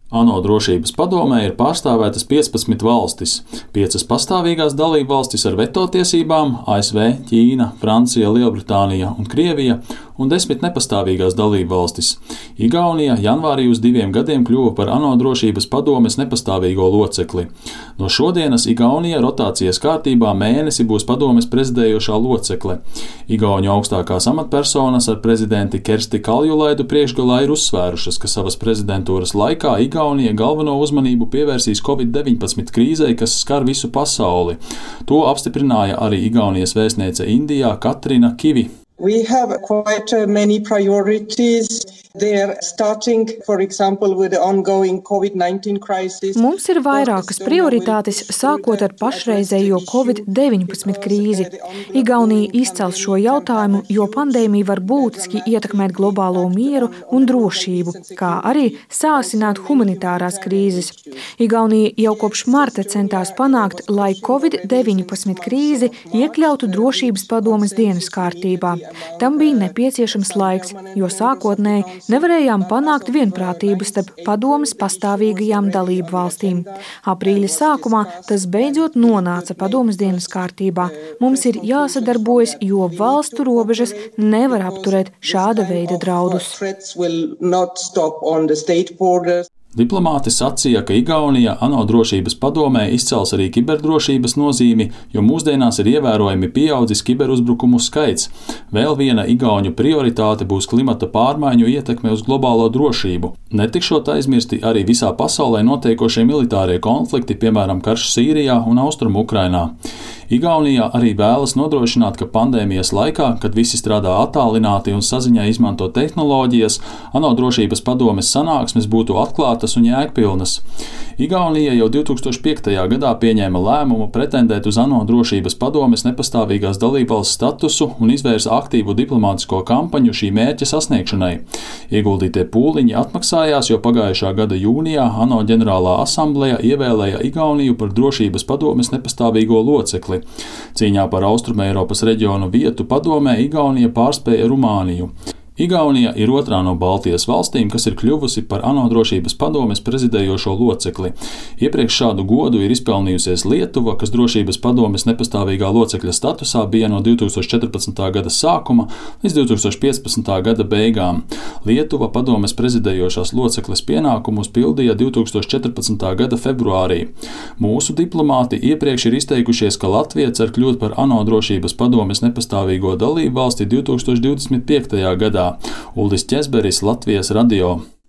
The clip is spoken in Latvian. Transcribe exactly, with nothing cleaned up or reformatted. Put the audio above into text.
ANO drošības padomē ir pārstāvētas piecpadsmit valstis, piecas pastāvīgās dalībvalstis ar veto tiesībām – A S V, Ķīna, Francija, Lielbritānija un Krievija, un desmit nepastāvīgās dalībvalstis. Igaunija janvārī uz diviem gadiem kļuva par ANO drošības padomes nepastāvīgo locekli. No šodienas Igaunija rotācijas kārtībā mēnesi būs padomes prezidējošā locekle. Igauņu augstākās amatpersonas ar prezidenti Kersti Kaljulaidu priekšgalā ir uzsvērušas, ka savas prezidentūras laikā Igaunija galveno uzmanību pievērsīs covid deviņpadsmit krīzei, kas skar visu pasauli. To apstiprināja arī Igaunijas vēstniece Indijā Katrina Kivi. We have quite many priorities. They're starting, for example, with the ongoing covid nineteen crisis. Mums ir vairākas prioritātes, sākot ar pašreizējo covid deviņpadsmit krīzi. Igaunija izcels šo jautājumu, jo pandēmija var būtiski ietekmēt globālo mieru un drošību, kā arī sāsināt humanitārās krīzes. Igaunija jau kopš marta centās panākt, lai covid deviņpadsmit krīzi iekļautu drošības padomes dienas kārtībā. Tam bija nepieciešams laiks, jo sākotnēji nevarējām panākt vienprātību starp padomes pastāvīgajām dalību valstīm. Aprīļa sākumā tas beidzot nonāca padomes dienas kārtībā. Mums ir jāsadarbojas, jo valstu robežas nevar apturēt šāda veida draudus. Diplomāti sacīja, ka Igaunija ANO drošības padomē izcels arī kiberdrošības nozīmi, jo mūsdienās ir ievērojami pieaudzis kiberuzbrukumu skaits. Vēl viena igauņu prioritāte būs klimata pārmaiņu ietekme uz globālo drošību. Netikšot aizmirsti arī visā pasaulē notiekošie militārie konflikti, piemēram, karš Sīrijā un Austrumu Ukrainā. Igaunijā arī vēlas nodrošināt, ka pandēmijas laikā, kad visi strādā attālināti un saziņā izmanto tehnoloģijas, ANO drošības padomes sanāksmes būtu atklātas un jēgpilnas. Igaunija jau divi tūkstoši piektajā gadā pieņēma lēmumu pretendēt uz ANO drošības padomes nepastāvīgās dalībvalsts statusu un izvērsa aktīvu diplomātisko kampaņu šī mērķa sasniegšanai. Ieguldītie pūliņi atmaksājās, jo pagājušā gada jūnijā ANO ģenerālā asambleja ievēlēja Igauniju par drošības padomes nepastāvīgo locekli. Cīņā par Austrumeiropas reģionu vietu padomē Igaunija pārspēja Rumāniju. Igaunija ir otrā no Baltijas valstīm, kas ir kļuvusi par ANO drošības padomes prezidējošo locekli. Iepriekš šādu godu ir izpelnījusies Lietuva, kas drošības padomes nepastāvīgā locekļa statusā bija no divi tūkstoši četrpadsmitā gada sākuma līdz divi tūkstoši piecpadsmitā gada beigām. Lietuva padomes prezidējošās locekles pienākumus pildīja divi tūkstoši četrpadsmitā gada februārī. Mūsu diplomāti iepriekš ir izteikušies, ka Latvija cer kļūt par ANO drošības padomes nepastāvīgo dalību valsti divi tūkstoši divdesmit piektajā gadā. Uldis Ķezberis, Latvijas radio.